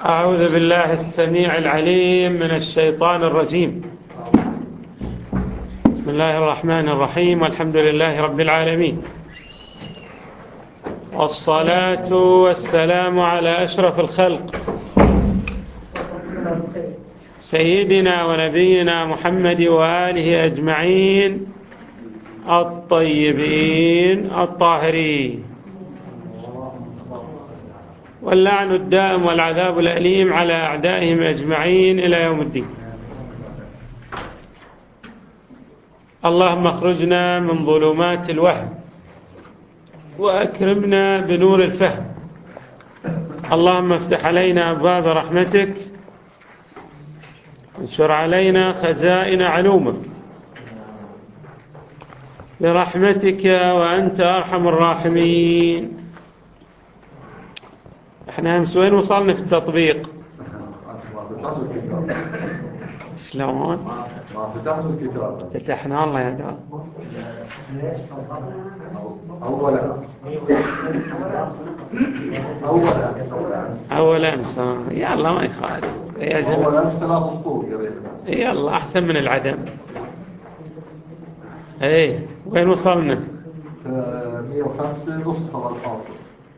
أعوذ بالله السميع العليم من الشيطان الرجيم. بسم الله الرحمن الرحيم، والحمد لله رب العالمين، والصلاة والسلام على أشرف الخلق سيدنا ونبينا محمد وآله أجمعين الطيبين الطاهرين، واللعن الدائم والعذاب الأليم على أعدائهم أجمعين إلى يوم الدين. اللهم اخرجنا من ظلمات الوهم وأكرمنا بنور الفهم. اللهم افتح علينا أبواب رحمتك، انشر علينا خزائن علومك برحمتك وأنت أرحم الراحمين. احنا امس وين وصلنا في التطبيق؟ شلون؟ فتحنا الله يا دار. أول أمس يلا ما يخالف يا جماعة. أول أمس 3 أسطور يلا أحسن من العدم. إيه وين وصلنا؟ 105 نصف الحاصل.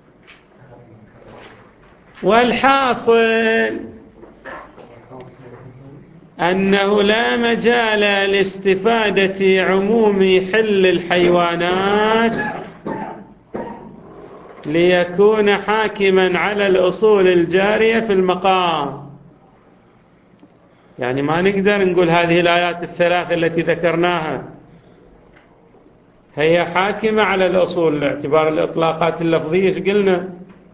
والحاصل أنه لا مجال لاستفادة عموم حل الحيوانات ليكون حاكما على الأصول الجارية في المقام. يعني ما نقدر نقول هذه الآيات الثلاث التي ذكرناها هي حاكمة على الأصول باعتبار الإطلاقات اللفظية. ايش قلنا؟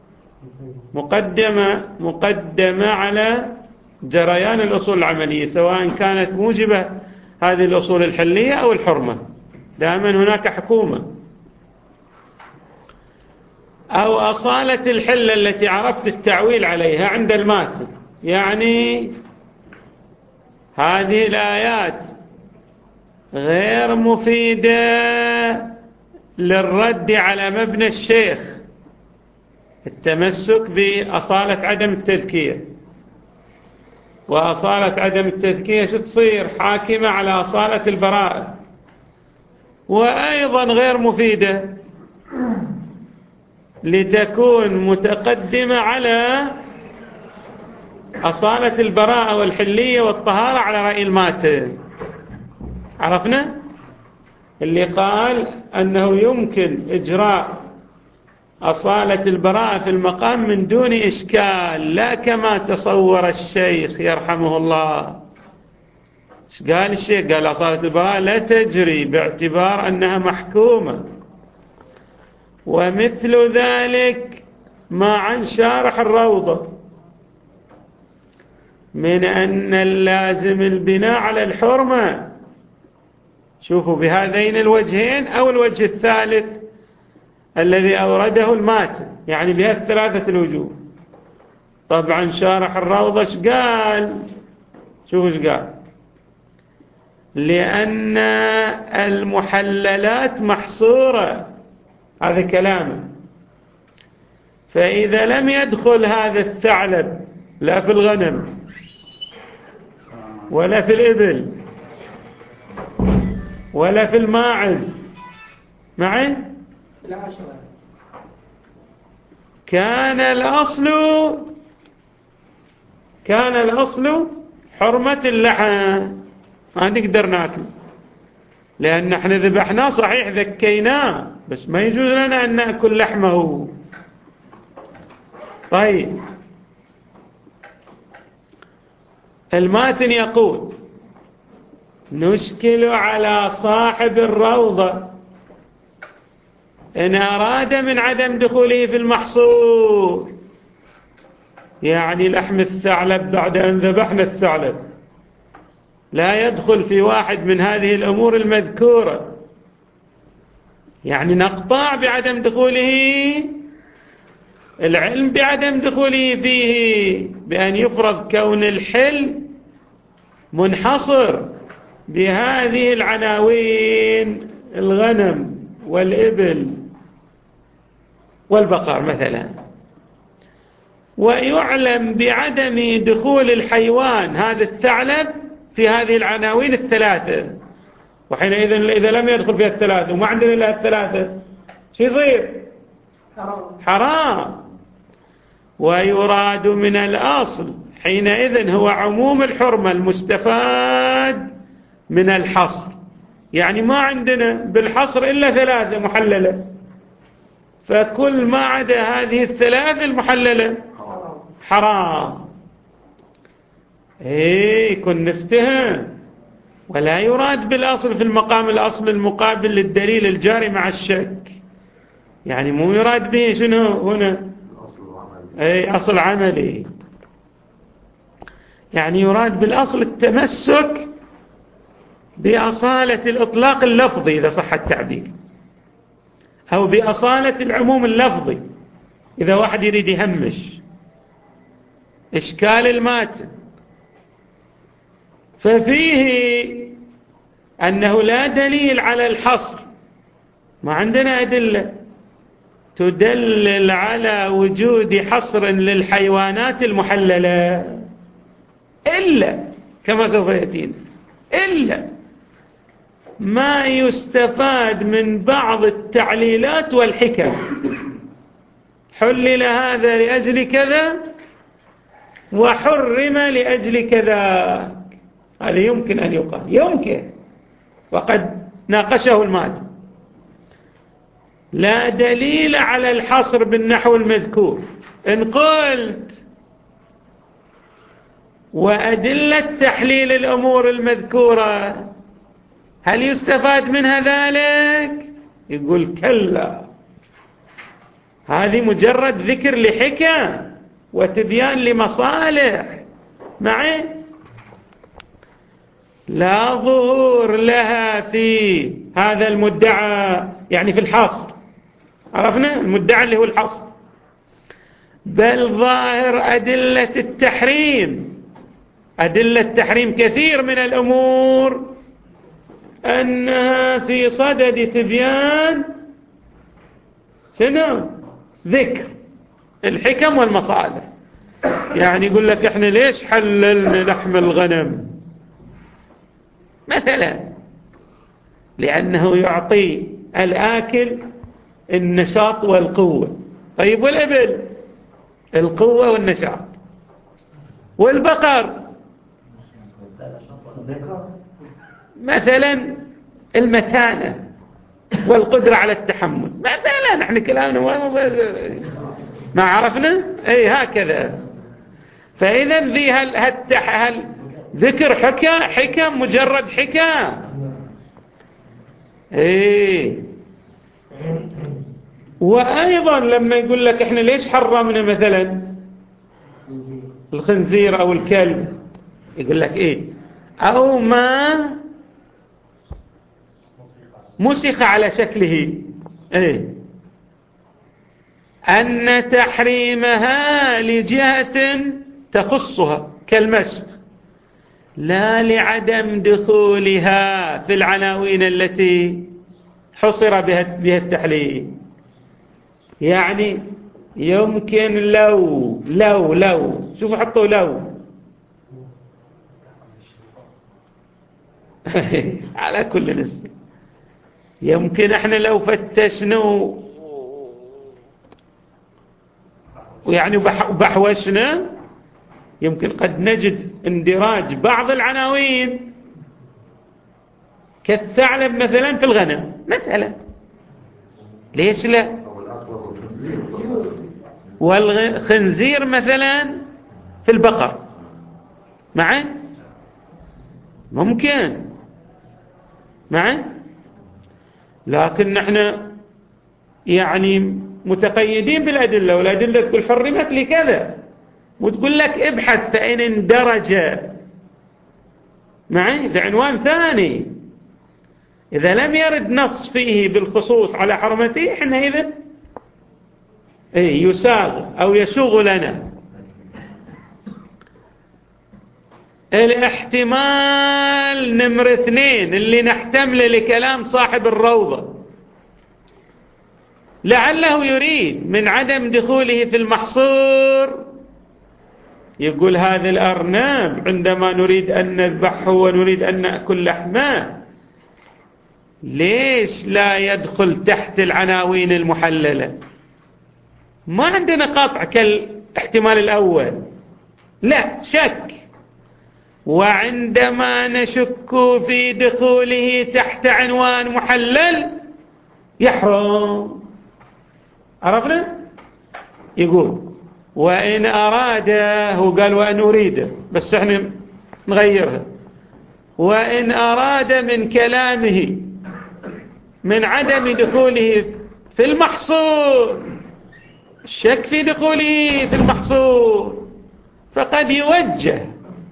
مقدمة على جريان الأصول العملية، سواء كانت موجبة هذه الأصول الحلية أو الحرمة. دائما هناك حكومة أو أصالة الحلة التي عرفت التعويل عليها عند الماتن. يعني هذه الآيات غير مفيدة للرد على مبنى الشيخ التمسك بأصالة عدم التذكية. وأصالة عدم التذكية شو تصير؟ حاكمة على أصالة البراءة، وأيضا غير مفيدة لتكون متقدمة على أصالة البراءة والحلية والطهارة على رأي الماتن. عرفنا؟ اللي قال أنه يمكن إجراء أصالة البراءة في المقام من دون إشكال، لا كما تصور الشيخ يرحمه الله. قال الشيخ؟ قال أصالة البراءة لا تجري باعتبار أنها محكومة. ومثل ذلك ما عن شارح الروضة من أن اللازم البناء على الحرمة. شوفوا بهذين الوجهين أو الوجه الثالث الذي أورده الماتن، يعني بها الثلاثة الوجوه. طبعا شارح الروضة ايش قال؟ شوفوا ايش قال: لأن المحللات محصورة، هذا كلامه. فإذا لم يدخل هذا الثعلب لا في الغنم ولا في الإبل ولا في الماعز معي، كان الأصل حرمة اللحم، ما نقدر ناكل لأن احنا ذبحناه صحيح ذكيناه، بس ما يجوز لنا أن نأكل لحمه. طيب الماتن يقول: نشكل على صاحب الروضة إن أراد من عدم دخوله في المحصور، يعني لحم الثعلب بعد أن ذبحنا الثعلب لا يدخل في واحد من هذه الأمور المذكورة، يعني نقطع بعدم دخوله، العلم بعدم دخوله فيه، بأن يفرض كون الحل منحصر بهذه العناوين: الغنم والإبل والبقر مثلا. ويعلم بعدم دخول الحيوان هذا الثعلب في هذه العناوين الثلاثة، وحينئذ إذا لم يدخل فيها الثلاثة وما عندنا إلا الثلاثة شو يصير؟ حرام. ويراد من الأصل حينئذ هو عموم الحرمة المستفاد من الحصر، يعني ما عندنا بالحصر إلا ثلاثة محللة، فكل ما عدا هذه الثلاثة المحللة حرام. يكون نفتهم. ولا يراد بالأصل في المقام الأصل المقابل للدليل الجاري مع الشك، يعني مو يراد به شنو هنا أصل عملي، يعني يراد بالأصل التمسك بأصالة الإطلاق اللفظي إذا صح التعبير، أو بأصالة العموم اللفظي إذا واحد يريد يهمش إشكال الماتن. ففيه أنه لا دليل على الحصر، ما عندنا أدلة تدلل على وجود حصر للحيوانات المحللة إلا كما سوف يأتينا، إلا ما يستفاد من بعض التعليلات والحكم، حلل هذا لأجل كذا وحرم لأجل كذا، هذا يمكن أن يقال، يمكن، وقد ناقشه الماتن. لا دليل على الحصر بالنحو المذكور. إن قلت وأدلة تحليل الأمور المذكورة هل يستفاد منها ذلك؟ يقول كلا، هذه مجرد ذكر لحكم وتبيان لمصالح معي، لا ظهور لها في هذا المدعى، يعني في الحصر، عرفنا المدعى اللي هو الحصر، بل ظاهر أدلة التحريم، أدلة تحريم كثير من الأمور أنها في صدد تبيان سنة ذكر الحكم والمصالح. يعني يقول لك احنا ليش حللنا لحم الغنم مثلا؟ لأنه يعطي الآكل النشاط والقوة. طيب والإبل القوة والنشاط، والبقر مثلا المتانة والقدرة على التحمل مثلا. احنا كلامنا ما عرفنا هكذا. فإذا ذي هل ذكر حكم مجرد حكم وأيضا لما يقول لك احنا ليش حرمنا مثلا الخنزير أو الكلب، يقول لك أو ما مسخ على شكله، أن تحريمها لجهة تخصها كالمسخ لا لعدم دخولها في العناوين التي حصر بها التحليل. يعني يمكن لو شوفوا حطوا لو على كل نسبة، يمكن احنا لو فتشنا ويعني بحوشنا يمكن قد نجد اندراج بعض العناوين كالثعلب مثلا في الغنم مثلا، ليش لا؟ والخنزير مثلا في البقر معي ممكن معي، لكن نحن يعني متقيدين بالأدلة، والأدلة تقول حرمت لكذا، وتقول لك ابحث فإن اندرج معي في عنوان ثاني، إذا لم يرد نص فيه بالخصوص على حرمته حينئذ يساغ أو يسوغ لنا. الاحتمال نمر 2 اللي نحتمله لكلام صاحب الروضة، لعله يريد من عدم دخوله في المحصور يقول هذا الأرنب عندما نريد أن نذبحه ونريد أن نأكل لحمه ليش لا يدخل تحت العناوين المحللة؟ ما عندنا قطع كالاحتمال الأول، لا شك. وعندما نشك في دخوله تحت عنوان محلل يحرم. عرفنا؟ يقول وإن أراد، هو قال وإن أريد بس احنا نغيرها، وإن أراد من كلامه من عدم دخوله في المحصول، الشك في دخوله في المحصول، فقد يوجه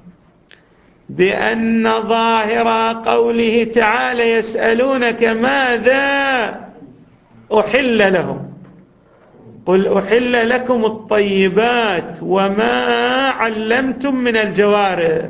بأن ظاهر قوله تعالى يسألونك ماذا أحل لهم قل أحل لكم الطيبات وما علمتم من الجوارح،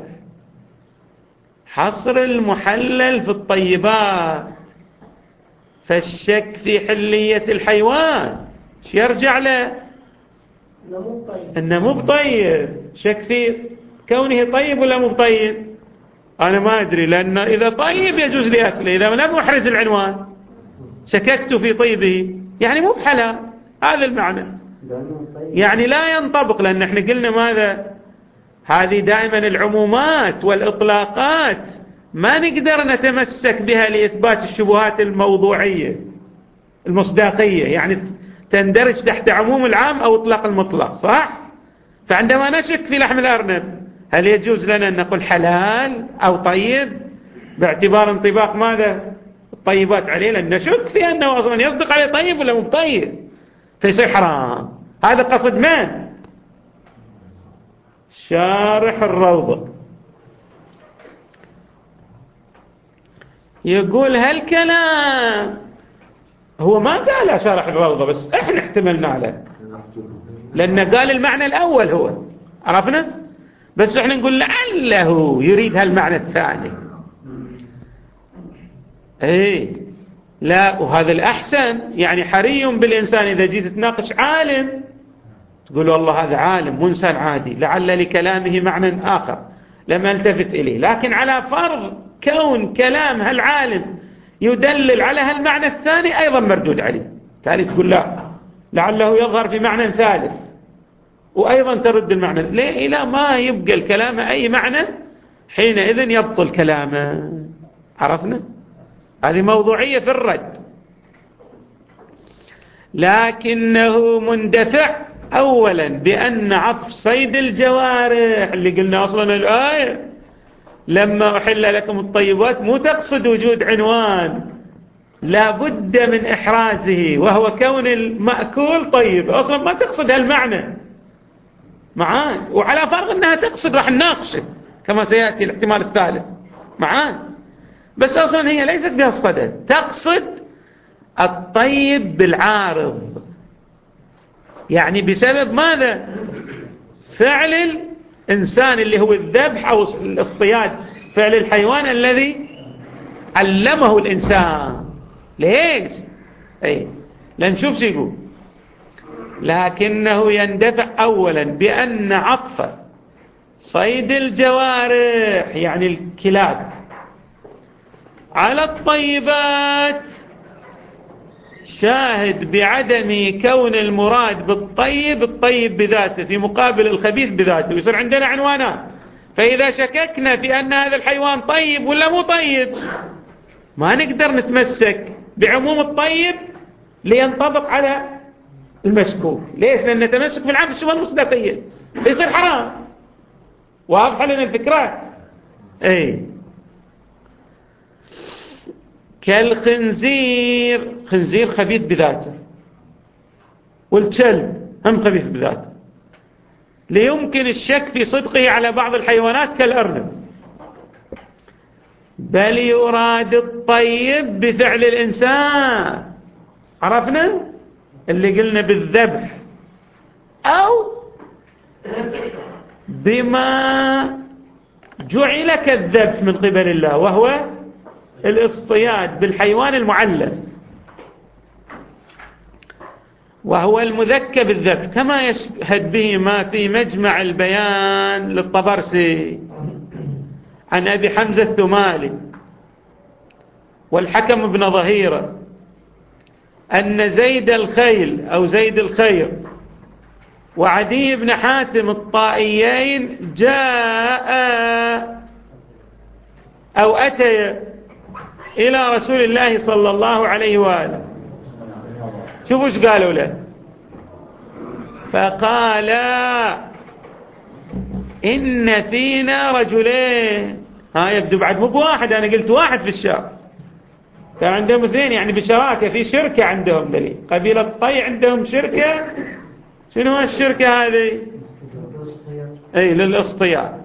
حصر المحلل في الطيبات، فالشك في حلية الحيوان يرجع له إنه مو بطيب، شك في كونه طيب ولا مو بطيب أنا ما أدري، لأن إذا طيب يجوز لي أكله، إذا لم أحرز العنوان شككت في طيبه يعني مو بحلال. هذا المعنى، يعني لا ينطبق، لأن احنا قلنا ماذا؟ هذه دائما العمومات والإطلاقات ما نقدر نتمسك بها لإثبات الشبهات الموضوعية المصداقية، يعني تندرج تحت عموم العام أو إطلاق المطلق، صح؟ فعندما نشك في لحم الأرنب هل يجوز لنا أن نقول حلال أو طيب باعتبار انطباق ماذا؟ الطيبات عليه، لأن نشك في أنه أصلا يصدق عليه طيب ولا مو طيب، فيصير حرام. هذا قصد من؟ شارح الروضة. يقول هالكلام هو ما قال شارح الروضة، بس احنا احتملنا عليه لأن قال المعنى الأول هو، عرفنا؟ بس احنا نقول لعله يريد هالمعنى الثاني. ايه لا، وهذا الأحسن، يعني حري بالإنسان إذا جيت تناقش عالم تقول والله هذا عالم مو إنسان عادي، لعل لكلامه معنى آخر لم التفت إليه، لكن على فرض كون كلام هالعالم يدلل على هالمعنى الثاني أيضا مردود عليه، تالي تقول لا لعله يظهر في معنى ثالث وأيضا ترد المعنى، ليه؟ إلى ما يبقى الكلام أي معنى حينئذ يبطل كلامه. عرفنا؟ هذه موضوعية في الرد. لكنه مندفع أولا بأن عطف صيد الجوارح اللي قلنا أصلا الآية لما أحل لكم الطيبات مو تقصد وجود عنوان، لا بد من إحرازه وهو كون المأكول طيب، أصلا ما تقصد هالمعنى معان، وعلى فرض أنها تقصد راح نناقشه كما سيأتي الاحتمال الثالث معان، بس أصلا هي ليست بها الصدد، تقصد الطيب بالعارض، يعني بسبب ماذا؟ فعل الإنسان اللي هو الذبح أو الاصطياد، فعل الحيوان الذي علمه الإنسان. ليش؟ أي لنشوف شو يقول. لكنه يندفع أولا بأن عطف صيد الجوارح يعني الكلاب على الطيبات شاهد بعدم كون المراد بالطيب الطيب بذاته في مقابل الخبيث بذاته، ويصير عندنا عنوانات، فإذا شككنا في أن هذا الحيوان طيب ولا مو طيب ما نقدر نتمسك بعموم الطيب لينطبق على المشكوك. ليش؟ لأن نتمسك بالعام في الشبهة المصداقية يصير حرام. واضحة لنا الفكرة؟ اي كالخنزير، خنزير خبيث بذاته، والكلب هم خبيث بذاته، ليمكن الشك في صدقه على بعض الحيوانات كالأرنب، بل يراد الطيب بفعل الإنسان، عرفنا اللي قلنا بالذبح أو بما جعل كالذبح من قبل الله وهو الاصطياد بالحيوان المعلم. وهو المذكى بالذكر كما يشهد به ما في مجمع البيان للطبرسي عن أبي حمزة الثمالي والحكم بن ظهيرة أن زيد الخيل أو زيد الخير وعدي بن حاتم الطائيين جاء أو أتي إلى رسول الله صلى الله عليه وآله. شوفوا ايش قالوا له. فقال إن فينا رجلين. يبدو بعد مو بواحد، أنا قلت واحد في الشام، كان عندهم اثنين يعني بشراكة في شركة عندهم دليل. قبيلة الطي عندهم شركة. شنو الشركة هذه؟ اي للاصطياد.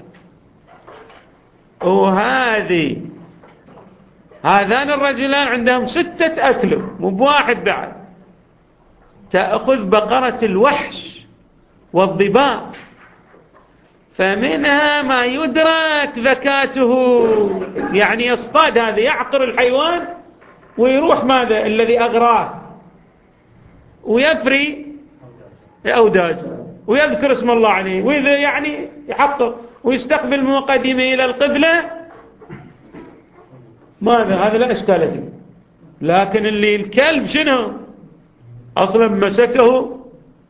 وهذه هذان الرجلان عندهم 6 أكلب مو بواحد بعد، تأخذ بقرة الوحش والضباء، فمنها ما يدرك ذكاته، يعني يصطاد هذا يعقر الحيوان ويروح ماذا الذي أغراه ويفري أوداج ويذكر اسم الله عليه، وإذا يعني يحقق ويستقبل مقدمه إلى القبلة ماذا هذا لا إشكال فيه. لكن اللي الكلب شنو أصلا مسكه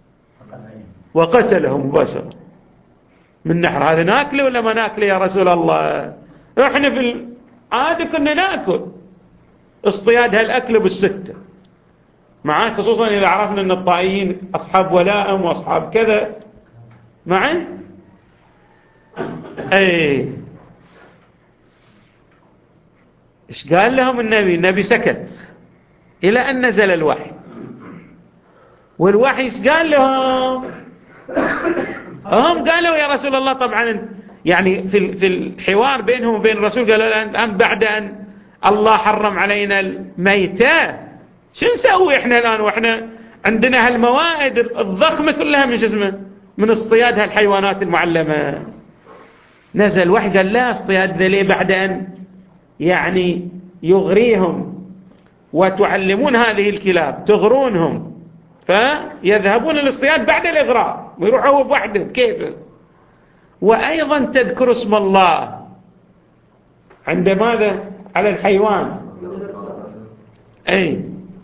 وقتله مباشرة من نحر. هذا ناكله ولا ما ناكله يا رسول الله؟ احنا في عادة كنا ناكل اصطياد هالأكل بالستة معاه، خصوصا إذا عرفنا أن الطائيين أصحاب ولائم وأصحاب كذا معه. اي ايش قال لهم النبي؟ النبي سكت إلى أن نزل الوحي. والوحي ايش قال لهم؟ هم قالوا يا رسول الله، طبعا يعني في الحوار بينهم وبين الرسول قالوا الآن بعد أن الله حرم علينا الميتة شو نسوي احنا الآن واحنا عندنا هالموائد الضخمة كلها من اسمه من اصطياد هالحيوانات المعلمة. نزل وحي قال لا، اصطياد ذلي بعد أن يعني يغريهم وتعلمون هذه الكلاب تغرونهم فيذهبون الاصطياد بعد الإغراء ويروحوا هو بوحده كيف. وأيضا تذكر اسم الله عند ماذا على الحيوان. أي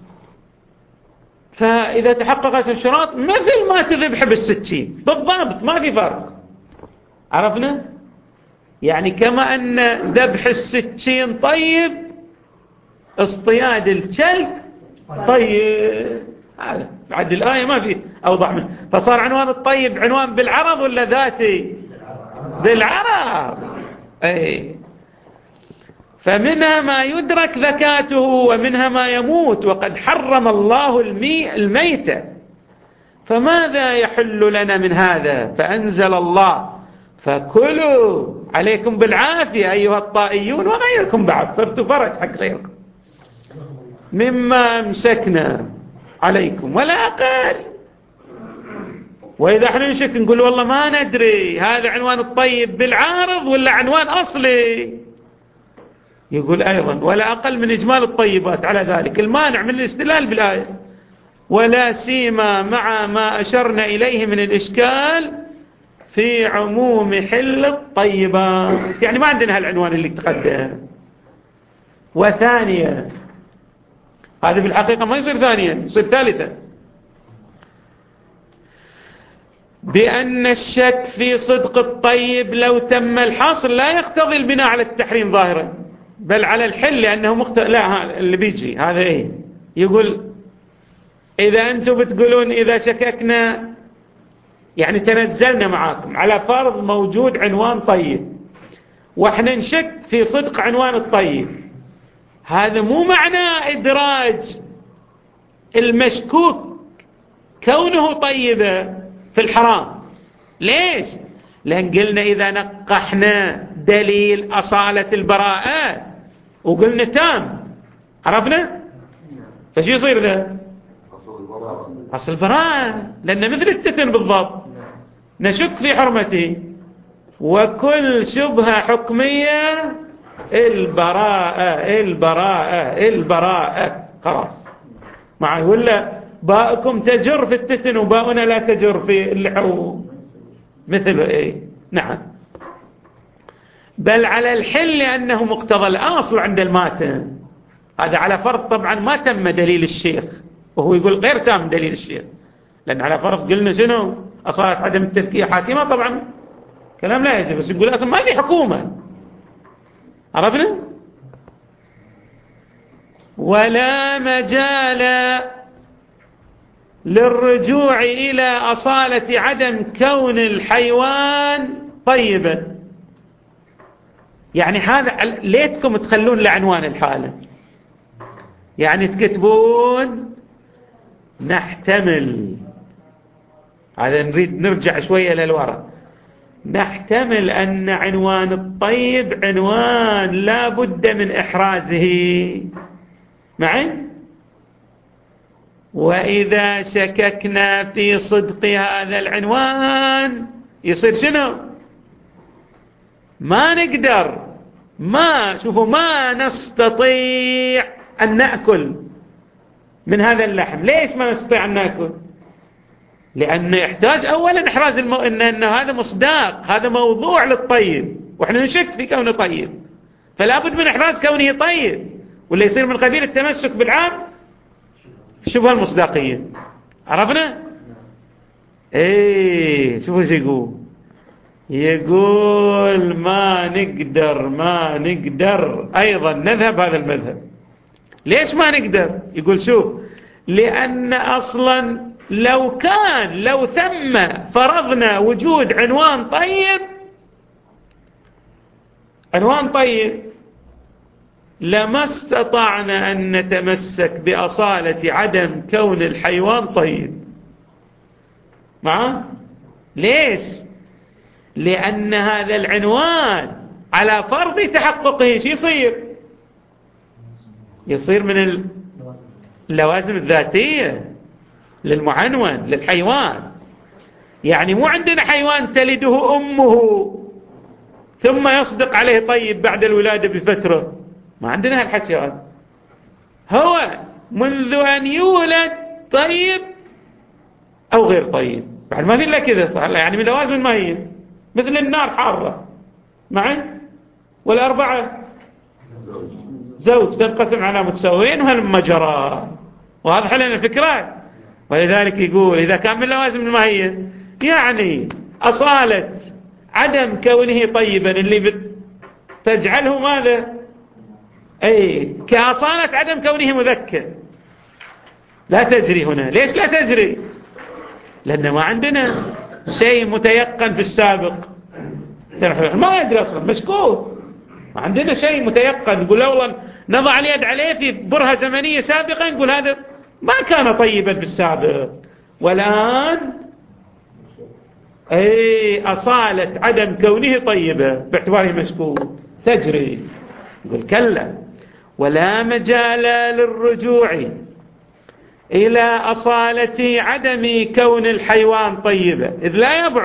فإذا تحققت الشروط مثل ما تذبح بالسكين بالضبط، ما في فرق. عرفنا يعني كما أن ذبح السكين طيب، اصطياد الكلب طيب. بعد الآية ما في أوضح منه. فصار عنوان الطيب عنوان بالعرض ولا ذاتي؟ بالعرض. أي فمنها ما يدرك ذكاته ومنها ما يموت، وقد حرم الله الميتة، فماذا يحل لنا من هذا؟ فأنزل الله فكلوا عليكم بالعافية أيها الطائيون وغيركم بعد، صرتوا فرج حق غيركم مما امسكنا عليكم ولا أقل. وإذا احنا نشك نقول والله ما ندري هذا عنوان الطيب بالعارض ولا عنوان أصلي، يقول أيضا ولا أقل من إجمال الطيبات على ذلك المانع من الاستدلال بالآية، ولا سيما مع ما أشرنا إليه من الإشكال في عموم حل الطيبات. يعني ما عندنا هالعنوان اللي تقدم. وثانيا هذا بالحقيقة ما يصير ثانيا، يصير ثالثا، بأن الشك في صدق الطيب لو تم الحصر لا يقتضي البناء على التحريم ظاهرا بل على الحل، لأنه لا اللي بيجي هذا ايه يقول إذا أنتم بتقولون إذا شككنا يعني تنزلنا معاكم على فرض موجود عنوان طيب واحنا نشك في صدق عنوان الطيب، هذا مو معنى إدراج المشكوك كونه طيبة في الحرام. ليش؟ لأن قلنا إذا نقحنا دليل أصالة البراءة وقلنا تام عرفنا فشو يصير ذا؟ أصل البراءة، لأن مثل التتن بالضبط نشك في حرمته، وكل شبهة حكمية البراءة البراءة البراءة خلاص معي. باءكم تجر في التتن وباؤنا لا تجر في اللحوم مثل إيه؟ نعم. بل على الحل لأنه مقتضى الأصل عند الماتن. هذا على فرض طبعا ما تم دليل الشيخ، وهو يقول غير تام دليل الشيخ، لأن على فرض قلنا شنو أصالة عدم التذكية حاكمة، طبعا كلام لا يجب، بس يقول أصلا ما في حكومة. عرفنا؟ ولا مجال للرجوع إلى أصالة عدم كون الحيوان طيبا. يعني هذا ليتكم تخلون لعنوان الحالة، يعني تكتبون نحتمل، هذا نريد نرجع شوية للوراء، نحتمل أن عنوان الطيب عنوان لا بد من إحرازه معي، وإذا شككنا في صدق هذا العنوان يصير شنو؟ ما نقدر، ما نستطيع أن نأكل من هذا اللحم. ليش ما نستطيع أن نأكل؟ لأنه يحتاج أولا إحراز إن هذا مصداق، هذا موضوع للطيب، وإحنا نشك في كونه طيب، فلا بد من إحراز كونه طيب، ولا يصير من قبيل التمسك بالعام شبه المصداقية. عرفنا؟ ايه شوفوا شو يقول ما نقدر أيضا نذهب هذا المذهب. ليش ما نقدر؟ يقول شوف، لأن أصلا لو ثم فرضنا وجود عنوان طيب لما استطعنا أن نتمسك بأصالة عدم كون الحيوان طيب. معه؟ ليش؟ لأن هذا العنوان على فرض تحققه شو يصير من اللوازم الذاتية للمعنون للحيوان. يعني مو عندنا حيوان تلده أمه ثم يصدق عليه طيب بعد الولادة بفترة، ما عندنا هالحكي هذا. هو منذ أن يولد طيب أو غير طيب، بعد ما في إلا كذا صح، يعني من لوازم الماهية، مثل النار حارة معي، والأربعة زوج تنقسم على متساويين وهالمجرى، وهذا حلنا الفكرة. ولذلك يقول إذا كان من لوازم الماهية يعني أصالة عدم كونه طيبا اللي تجعله ماذا؟ أي كأصالة عدم كونه مذكر لا تجري هنا. ليش لا تجري؟ لأن ما عندنا شيء متيقن في السابق، ما يدري أصلا مشكوك، ما عندنا شيء متيقن نقول والله نضع اليد عليه في برهة زمنية سابقة نقول هذا ما كان طيبا في السابق، والآن أصالة عدم كونه طيبة باعتباره مشكوك تجري. يقول كلا، ولا مجال للرجوع إلى أصالة عدم كون الحيوان طيبة، إذ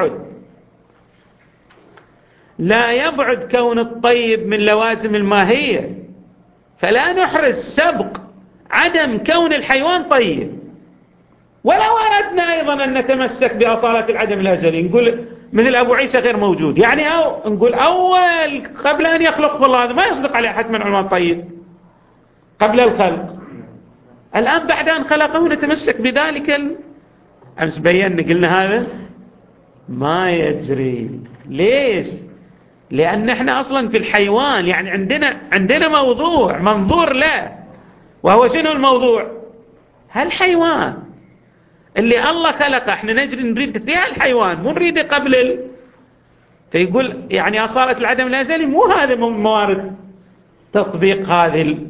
لا يبعد كون الطيب من لوازم الماهية، فلا نحرز سبق عدم كون الحيوان طيب. ولو أردنا أيضا أن نتمسك بأصالة العدم الأزلي نقول مثل أبو عيسى غير موجود، يعني نقول أول قبل أن يخلق الله هذا ما يصدق عليه حتما عنوان طيب قبل الخلق، الآن بعد أن خلقه نتمسك بذلك أمس بينا قلنا هذا ما يجري. ليش؟ لأن احنا أصلا في الحيوان يعني عندنا موضوع منظور له، وهو شنو الموضوع؟ هالحيوان اللي الله خلقه احنا نريد فيها الحيوان، مو نريده قبل فيقول يعني أصالة العدم الأزلي مو هذا موارد تطبيق هذه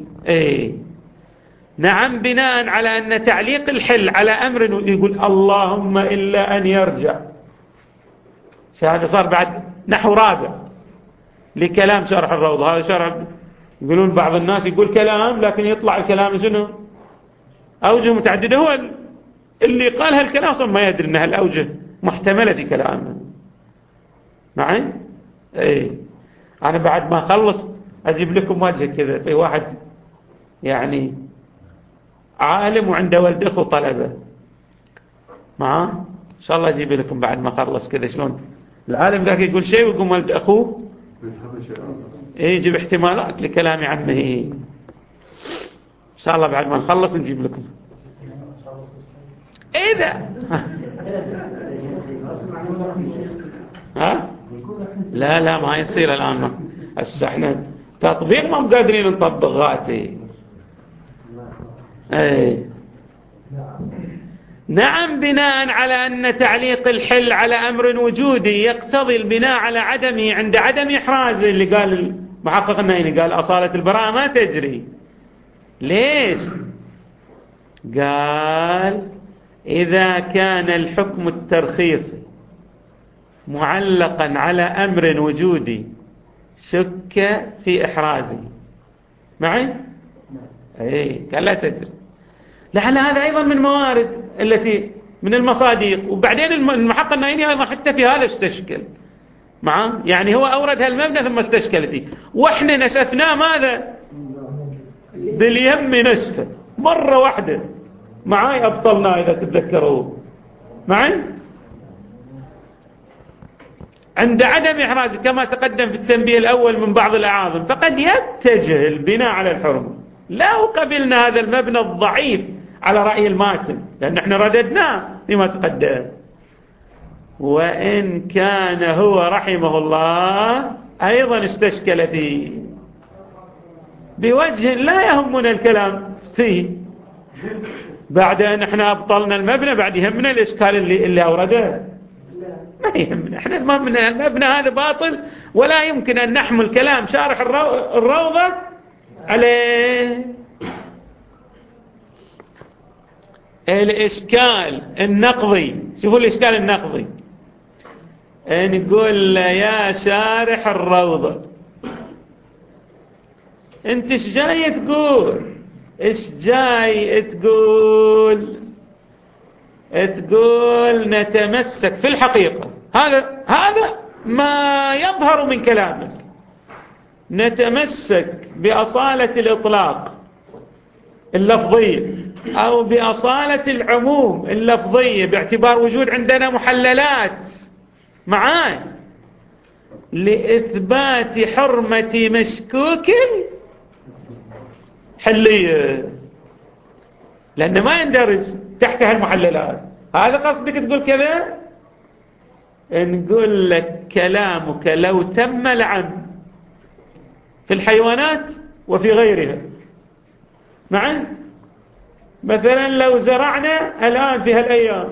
نعم، بناء على أن تعليق الحل على أمر يقول اللهم إلا أن يرجع. هذا صار بعد نحو رابع لكلام شرح الروضة. هذا شرح يقولون بعض الناس يقول كلام لكن يطلع الكلام شنو أوجه متعددة، هو اللي قال هالكلام أصلا ما يدري أن هالأوجه محتملة في كلامه معي. أنا بعد ما أخلص أجيب لكم وجه كذا، في واحد يعني عالم وعنده ولد أخو طلبة معاه إن شاء الله أجيب لكم بعد ما أخلص كذا شلون العالم ذاك يقول شيء ويقوم ولد أخوه يجيب احتمالات لكلام عمه. إن شاء الله بعد ما نخلص نجيب لكم إذا ها لا ما يصير الآن هسه احنا تطبيق ما قادرين نطبق غاتي. نعم بناء على أن تعليق الحل على أمر وجودي يقتضي البناء على عدمه عند عدم إحرازه اللي قال محقق النيني قال أصالة البراءة ما تجري. ليش؟ قال إذا كان الحكم الترخيصي معلقا على أمر وجودي شك في إحرازه معي؟ قال لا تجري. لعل هذا أيضا من موارد التي من المصادق. وبعدين المحقق النيني أيضا حتى في هذا استشكل معه، يعني هو أورد هالمبنى ثم استشكل فيه، وإحنا نسفناه ماذا باليم نسفه مرة واحدة معاي أبطلنا إذا تتذكروا معي عند عدم إحراز كما تقدم في التنبيه الأول من بعض الأعاظم، فقد يتجه البناء على الحرمة. لا قبلنا هذا المبنى الضعيف على رأي الماتن لأن احنا رددناه فيما تقدم، وإن كان هو رحمه الله أيضا استشكل فيه بوجه لا يهمنا الكلام فيه بعد أن احنا أبطلنا المبنى. بعد يهمنا الإشكال اللي أورده ما يهمنا، احنا المبنى هذا باطل ولا يمكن أن نحمل كلام شارح الروضة عليه. الإشكال النقضي، شوفوا الإشكال النقضي، نقول يا شارح الروضة انت ايش جاي تقول؟ ايش جاي تقول نتمسك في الحقيقة، هذا ما يظهر من كلامك، نتمسك بأصالة الإطلاق اللفظية أو بأصالة العموم اللفظية باعتبار وجود عندنا محللات معاه لإثبات حرمة مشكوك حلية، لأنه ما يندرج تحتها المحللات. هذا قصدك تقول كذا؟ نقول لك كلامك لو تم العم في الحيوانات وفي غيرها معا، مثلا لو زرعنا الآن في هالأيام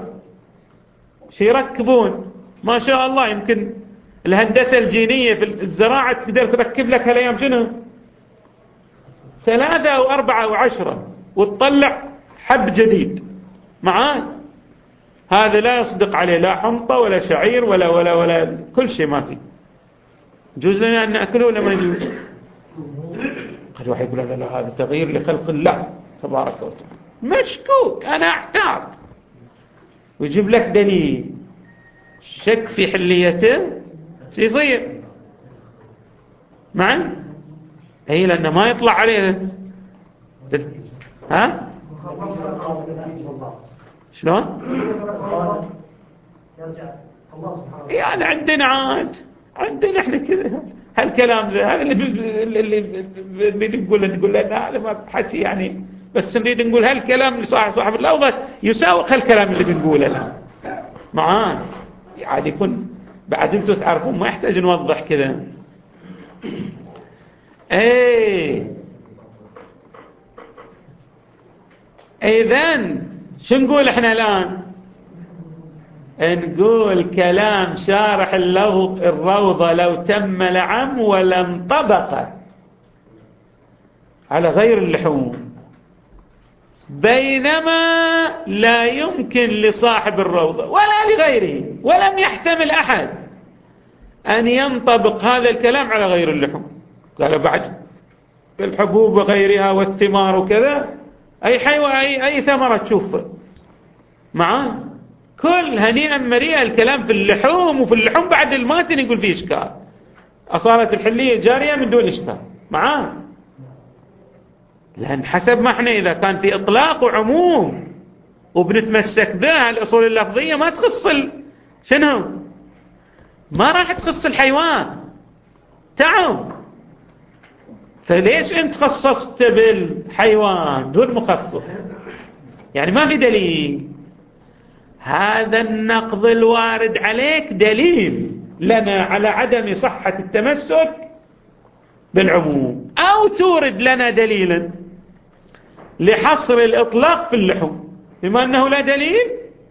يركبون ما شاء الله، يمكن الهندسة الجينية في الزراعة تقدر تركب لك هالأيام شنو 3 أو 4 أو 10 وتطلع حب جديد معاه. هذا لا يصدق عليه لا حنطة ولا شعير ولا كل شيء ما فيه. يجوز لنا أن نأكله ولا ما يجوز؟ قد واحد يقول لا هذا تغيير لخلق الله تبارك وتعالى، مشكوك أنا أحتاط، ويجيب لك دليل شك في حليته يصير معا أي لأنه ما يطلع عليه. ها شلون يعني عندنا احنا كذا هالكلام هذا اللي نقول لا هذا ما حكي يعني، بس نريد نقول هالكلام اللي صاحب اللفظة يساوق هالكلام اللي بنقوله الآن معاه. عاد يكون بعد انتوا تعرفون ما يحتاج نوضح كذا. اذن شو نقول احنا الآن؟ نقول كلام شارح الروضة لو تم العم ولم طبق على غير اللحوم، بينما لا يمكن لصاحب الروضة ولا لغيره ولم يحتمل أحد أن ينطبق هذا الكلام على غير اللحوم. قال بعد الحبوب وغيرها والثمار وكذا أي ثمرة تشوفها معاه كل هنيئا مريئا الكلام في اللحوم، وفي اللحوم بعد الماتن يقول فيه إشكال، أصالة الحلية جارية من دون إشكال معاه، لأن حسب ما احنا إذا كان في إطلاق وعموم وبنتمسك بها. الأصول اللفظية ما تخص شنو؟ ما راح تخص الحيوان تعم. فليش انت خصصت بالحيوان دون مخصص؟ يعني ما في دليل. هذا النقض الوارد عليك دليل لنا على عدم صحة التمسك بالعموم، أو تورد لنا دليلا لحصر الإطلاق في اللحوم. بما أنه لا دليل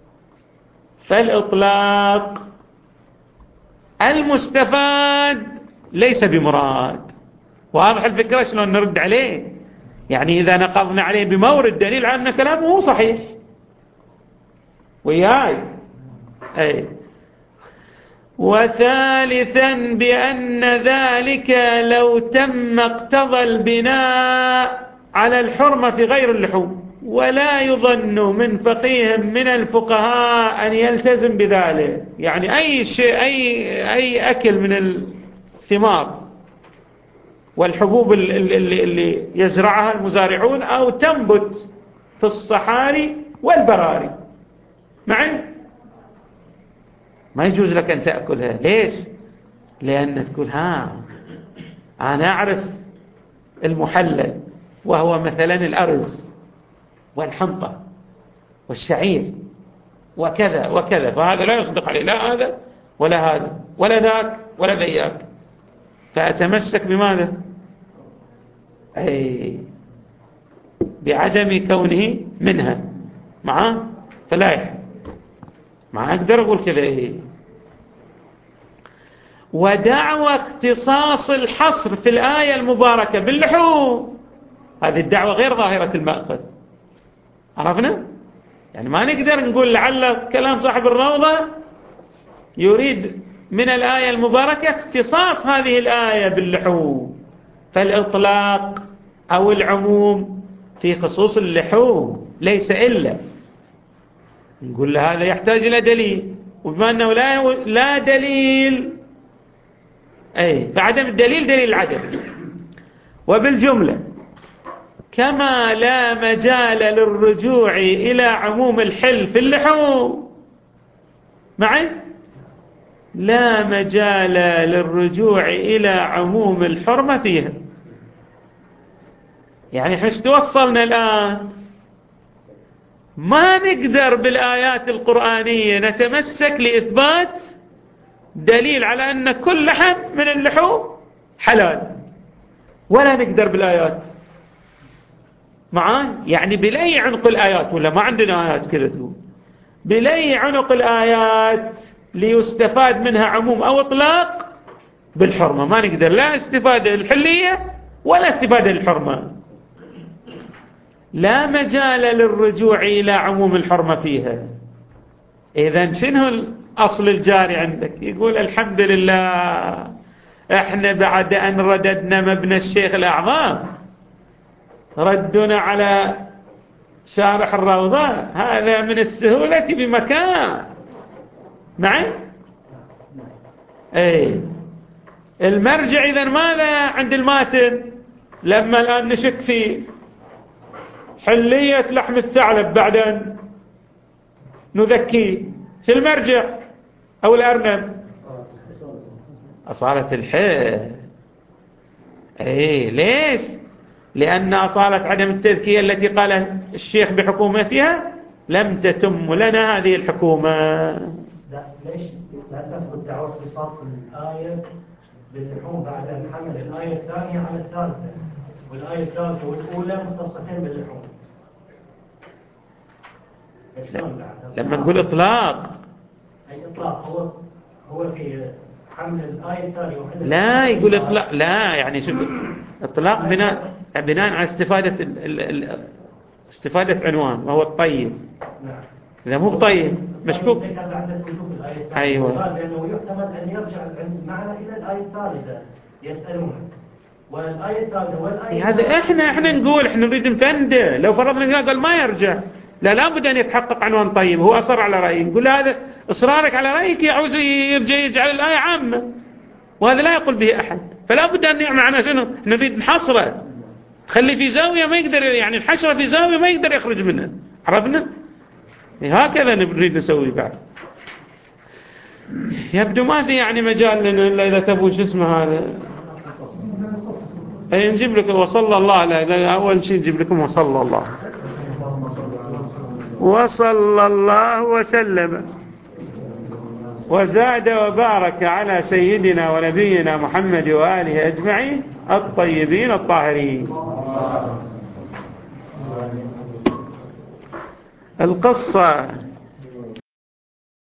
فالإطلاق المستفاد ليس بمراد. واضح الفكرة شلون نرد عليه؟ يعني إذا نقضنا عليه بمورد دليل على أن كلامه هو صحيح وياي. أي. وثالثا بأن ذلك لو تم اقتضى البناء على الحرمة في غير اللحوم، ولا يظن من فقيه من الفقهاء أن يلتزم بذلك. يعني أي شيء، أي أكل من الثمار والحبوب اللي يزرعها المزارعون أو تنبت في الصحاري والبراري معي، ما يجوز لك أن تأكلها. ليش؟ لأن تقول أنا أعرف المحلل وهو مثلا الأرز والحنطة والشعير وكذا وكذا، فهذا لا يصدق عليه لا هذا ولا هذا ولا ذاك ولا ذياك، فأتمسك بماذا؟ بعدم كونه منها معه، فلا يحب. ما أقدر أقول كذا. ودعوى اختصاص الحصر في الآية المباركة باللحوم، هذه الدعوة غير ظاهرة المأخذ. عرفنا؟ يعني ما نقدر نقول لعل كلام صاحب الروضة يريد من الآية المباركة اختصاص هذه الآية باللحوم، فالإطلاق أو العموم في خصوص اللحوم ليس إلا. نقول هذا يحتاج إلى دليل، وبما أنه لا دليل فعدم الدليل دليل العدم. وبالجملة كما لا مجال للرجوع إلى عموم الحل في اللحوم معي، لا مجال للرجوع إلى عموم الحرمة فيها. يعني حيث توصلنا الآن ما نقدر بالآيات القرآنية نتمسك لإثبات دليل على أن كل لحم من اللحوم حلال، ولا نقدر بالآيات معاي. يعني بلي عنق الآيات، ولا ما عندنا آيات كذا تقول بلي عنق الآيات ليستفاد منها عموم أو إطلاق بالحرمة، ما نقدر لا استفادة الحلية ولا استفادة الحرمة. لا مجال للرجوع إلى عموم الحرمة فيها. إذن شنو الأصل الجاري عندك؟ يقول الحمد لله احنا بعد أن رددنا مبنى الشيخ الأعظم ردنا على شارح الروضة، هذا من السهولة بمكان معي. المرجع إذن ماذا عند الماتن؟ لما الآن نشك في حلية لحم الثعلب بعد أن نذكيه، شو المرجع؟ أو الأرنب؟ أصالة الحل. ليش؟ لأن أصالة عدم التذكية التي قال الشيخ بحكومتها لم تتم لنا هذه الحكومة. ليش لا تثبت دعوة اختصاص الآية باللحوم بعد أن حمل الآية الثانية على الثالثة، والآية الثالثة والأولى متصلين باللحوم؟ لما نقول إطلاق، أي إطلاق؟ هو في حمل الآية الثانية لا يقول إطلاق، لا يعني شو إطلاق بناء على استفادة عنوان وهو الطيب. نعم. إذا مو طيب مشكوك. أيوة. لأنه يحتمل أن يرجع معنا إلى الآية الثالثة يسألون، والآية الثالثة والآية هذا إحنا نقول إحنا نريد نفنده. لو فرضنا قال ما يرجع، لابد أن يتحقق عنوان طيب. هو أصر على رأيه، نقول هذا إصرارك على رأيك يعوز يرجع يجعل الآية عامة، وهذا لا يقول به أحد. فلا بد أن معنا شنو؟ نريد نحصره، خلي في زاوية ما يقدر، يعني الحشرة في زاوية ما يقدر يخرج منها. عرفنا؟ هكذا نريد نسوي بعد. يبدو ما في يعني مجال لنا إلا إذا تبوا شو اسمه هذا. أي نجيب لكم وصلى الله. لا أول شيء نجيب لكم وصلى الله. وصلى الله وسلم وزاد وبارك على سيدنا ونبينا محمد وآله أجمعين الطيبين الطاهرين. القصة